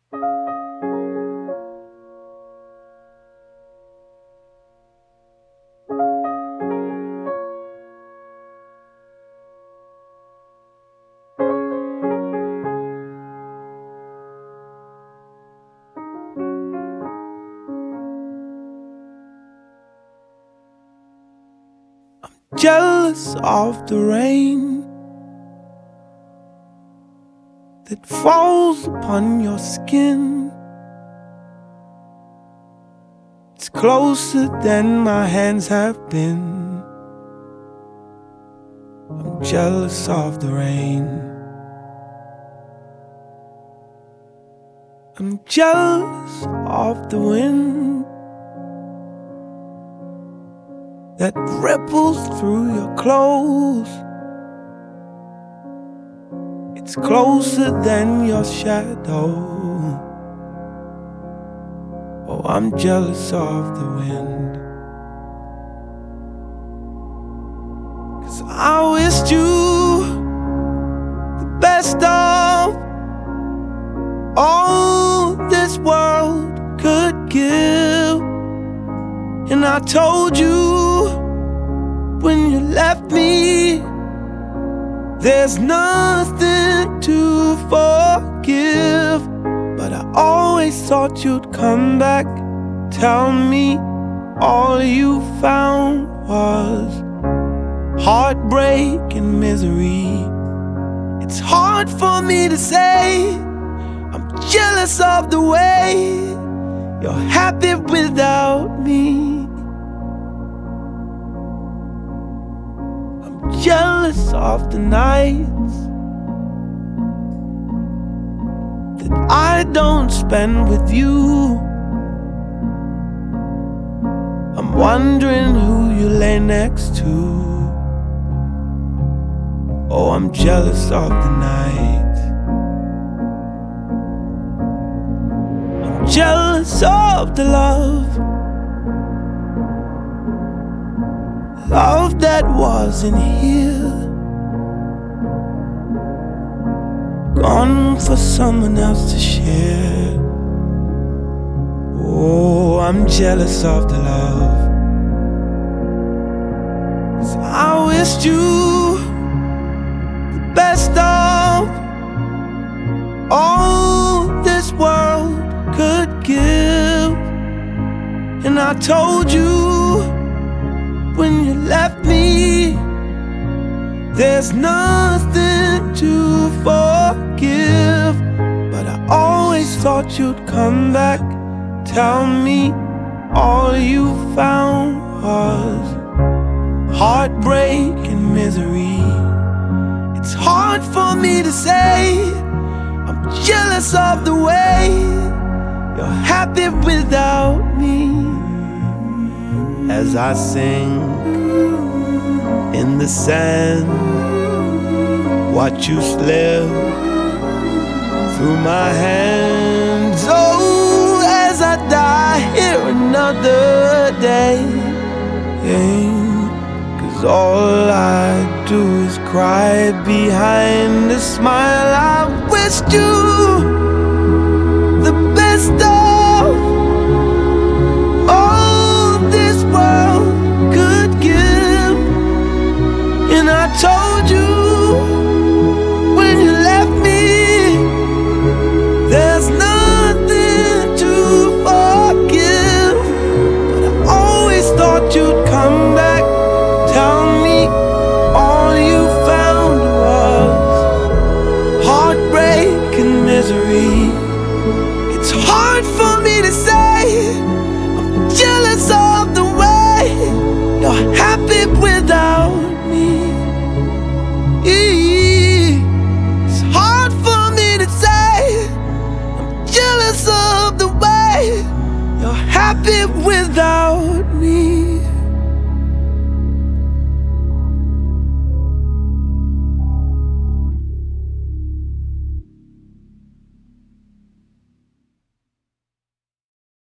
Jealous of the rain that falls upon your skin. It's closer than my hands have been. I'm jealous of the rain. I'm jealous of the wind that ripples through your clothes. It's closer than your shadow. Oh, I'm jealous of the wind, 'cause I wished you the best of all this world could give. And I told you when you left me, there's nothing to forgive. But I always thought you'd come back, tell me all you found was heartbreak and misery. It's hard for me to say I'm jealous of the way you're happy without me. I'm jealous of the nights that I don't spend with you. I'm wondering who you lay next to. Oh, I'm jealous of the nights. I'm jealous of the love that wasn't here, gone for someone else to share. Oh, I'm jealous of the love, 'cause I wished you the best of all this world could give. And I told you when you left me, there's nothing to forgive. But I always thought you'd come back, tell me all you found was heartbreak and misery. It's hard for me to say I'm jealous of the way you're happy without me. As I sing in the sand, watch you slip through my hands. Oh, as I die here another day, 'cause all I do is cry behind a smile. I wished you